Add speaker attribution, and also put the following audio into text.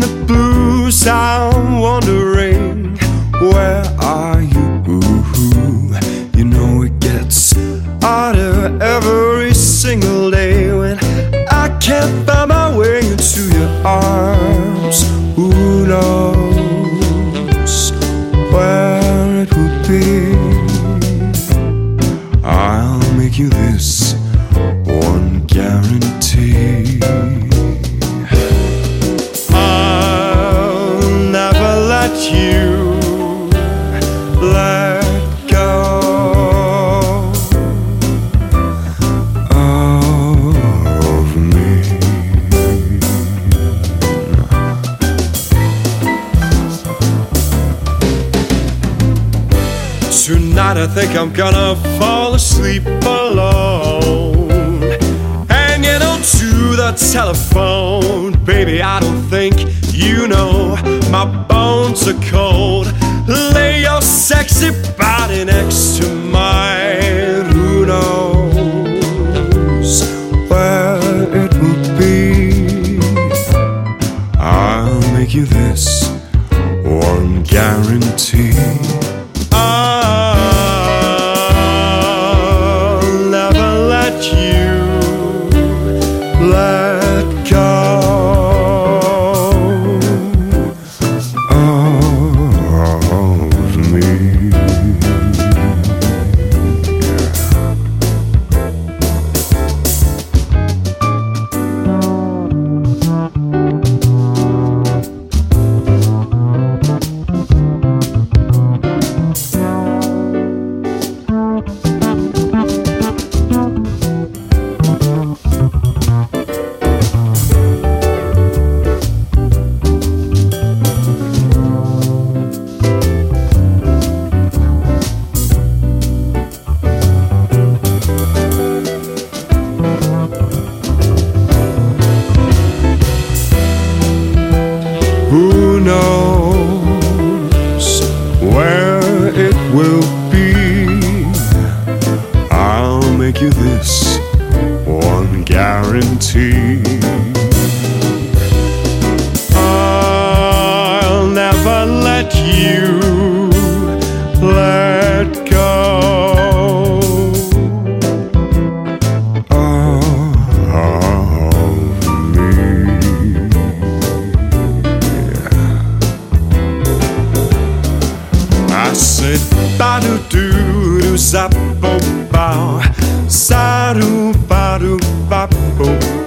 Speaker 1: blues, I'm wondering, where are you? You know it gets harder every single day when I can't find my way into your arms. Who knows where it will be? I'll make you this one guarantee: I'll never let you let go of me. Tonight I think I'm gonna fall asleep alone, hanging on to the telephone. Baby, I don't think you know my bones are cold. Lay your sexy body next to mine. Who knows where it will be? I'll make you this one guarantee: I'll never let you let go of me. Who knows where it will be? I'll make you this one guarantee: I'll never let you let go of me. I said ba-do do do zap bo bow, sa do ba do ba bo.